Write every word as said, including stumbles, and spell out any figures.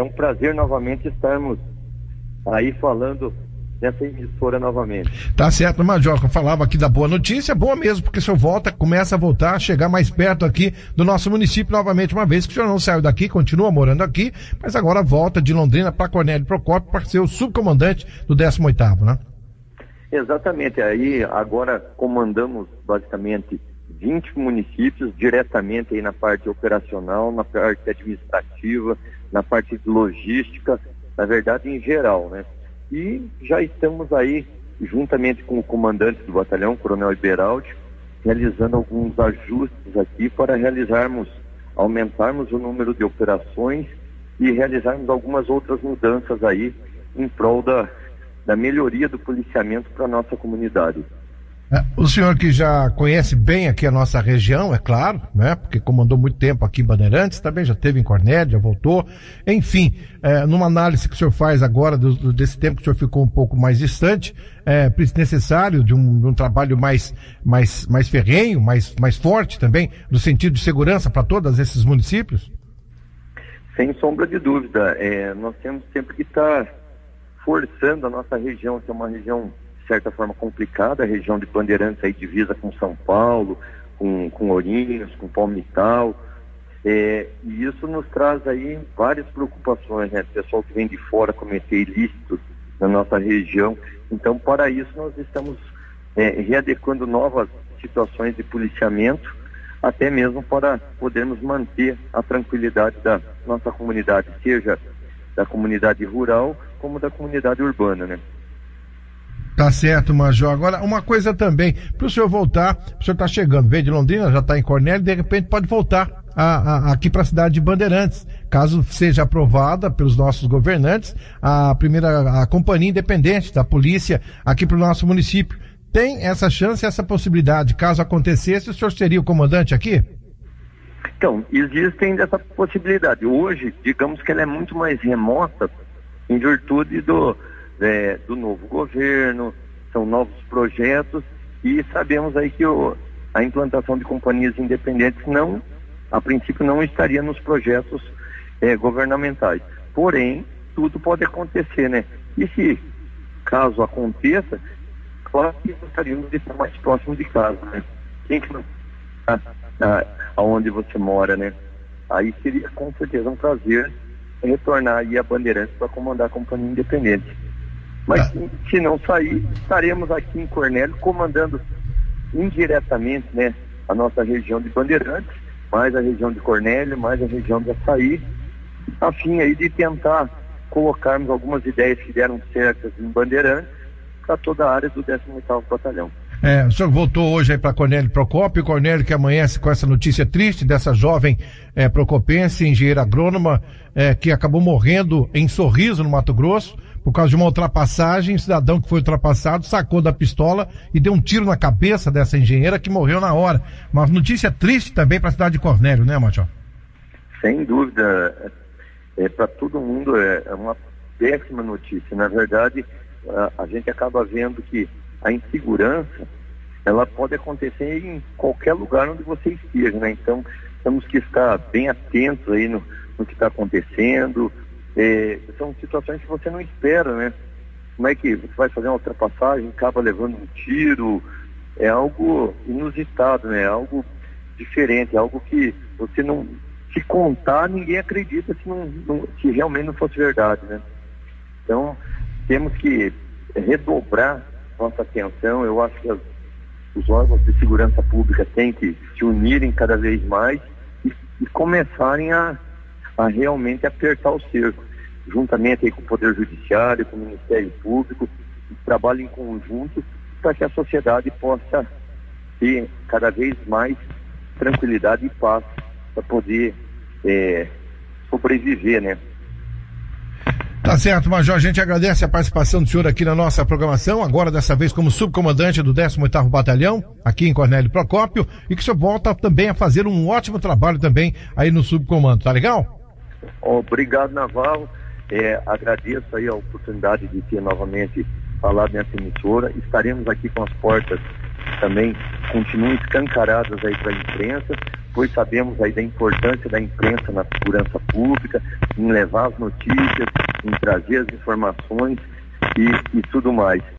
é um prazer novamente estarmos aí falando dessa emissora novamente. Tá certo, Major, eu falava aqui da boa notícia, boa mesmo, porque o senhor volta, começa a voltar, chegar mais perto aqui do nosso município novamente, uma vez que o senhor não saiu daqui, continua morando aqui, mas agora volta de Londrina para Cornélio Procópio para ser o subcomandante do décimo oitavo, né? Exatamente, aí agora comandamos basicamente vinte municípios diretamente aí na parte operacional, na parte administrativa, na parte de logística, na verdade em geral, né? E já estamos aí, juntamente com o comandante do batalhão, Coronel Iberaldi, realizando alguns ajustes aqui para realizarmos, aumentarmos o número de operações e realizarmos algumas outras mudanças aí em prol da, da melhoria do policiamento para a nossa comunidade. O senhor que já conhece bem aqui a nossa região, é claro, né? Porque comandou muito tempo aqui em Bandeirantes, também já esteve em Cornélio, já voltou. Enfim, é, numa análise que o senhor faz agora, do, do, desse tempo que o senhor ficou um pouco mais distante, é necessário de um, de um trabalho mais, mais, mais ferrenho, mais, mais forte também, no sentido de segurança para todos esses municípios? Sem sombra de dúvida. É, nós temos sempre que estar forçando a nossa região, que é uma região de certa forma complicada, a região de Bandeirantes aí divisa com São Paulo, com, com Ourinhos, com Palmital, é, e isso nos traz aí várias preocupações, né? Pessoal que vem de fora cometer ilícitos na nossa região. Então, para isso nós estamos é, readequando novas situações de policiamento, até mesmo para podermos manter a tranquilidade da nossa comunidade, seja da comunidade rural como da comunidade urbana, né? Tá certo, Major. Agora, uma coisa também, para o senhor voltar, o senhor está chegando, veio de Londrina, já está em Cornélio, de repente pode voltar a, a, aqui para a cidade de Bandeirantes, caso seja aprovada pelos nossos governantes a primeira a companhia independente da polícia aqui para o nosso município. Tem essa chance, essa possibilidade, caso acontecesse, o senhor seria o comandante aqui? Então, existem essa possibilidade. Hoje, digamos que ela é muito mais remota em virtude do É, do novo governo, são novos projetos e sabemos aí que o, a implantação de companhias independentes não, a princípio não estaria nos projetos é, governamentais. Porém, tudo pode acontecer, né? E se caso aconteça, claro que gostaríamos de estar mais próximo de casa, né? Quem que não ah, ah, aonde você mora, né? Aí seria com certeza um prazer retornar aí a Bandeirantes para comandar a companhia independente. Mas se não sair, estaremos aqui em Cornélio comandando indiretamente, né, a nossa região de Bandeirantes, mais a região de Cornélio, mais a região de Açaí, a fim aí de tentar colocarmos algumas ideias que deram certas em Bandeirantes para toda a área do décimo oitavo Batalhão. É, o senhor voltou hoje aí para Cornélio Procópio, Cornélio que amanhece com essa notícia triste dessa jovem é, procopense, engenheira agrônoma, é, que acabou morrendo em Sorriso, no Mato Grosso, por causa de uma ultrapassagem. O cidadão que foi ultrapassado sacou da pistola e deu um tiro na cabeça dessa engenheira que morreu na hora. Uma notícia triste também para a cidade de Cornélio, né, Major? Sem dúvida, é, para todo mundo é, é uma péssima notícia. Na verdade, a, a gente acaba vendo que a insegurança, ela pode acontecer em qualquer lugar onde você esteja, né? Então, temos que estar bem atentos aí no, no que está acontecendo. É, são situações que você não espera, né? Como é que você vai fazer uma ultrapassagem, acaba levando um tiro? É algo inusitado, né? É algo diferente, é algo que você não, se contar, ninguém acredita se, não, não, se realmente não fosse verdade, né? Então, temos que redobrar nossa atenção. Eu acho que as, os órgãos de segurança pública têm que se unirem cada vez mais e, e começarem a, a realmente apertar o cerco, juntamente aí com o Poder Judiciário, com o Ministério Público, trabalhem em conjunto para que a sociedade possa ter cada vez mais tranquilidade e paz para poder é, sobreviver, né? Tá certo, Major, a gente agradece a participação do senhor aqui na nossa programação, agora dessa vez como subcomandante do décimo oitavo Batalhão, aqui em Cornélio Procópio, e que o senhor volta também a fazer um ótimo trabalho também aí no subcomando, tá legal? Obrigado, Navarro, é, agradeço aí a oportunidade de ter novamente falado nessa emissora. Estaremos aqui com as portas também, continuam escancaradas aí para a imprensa, pois sabemos aí da importância da imprensa na segurança pública, em levar as notícias, em trazer as informações e, e tudo mais.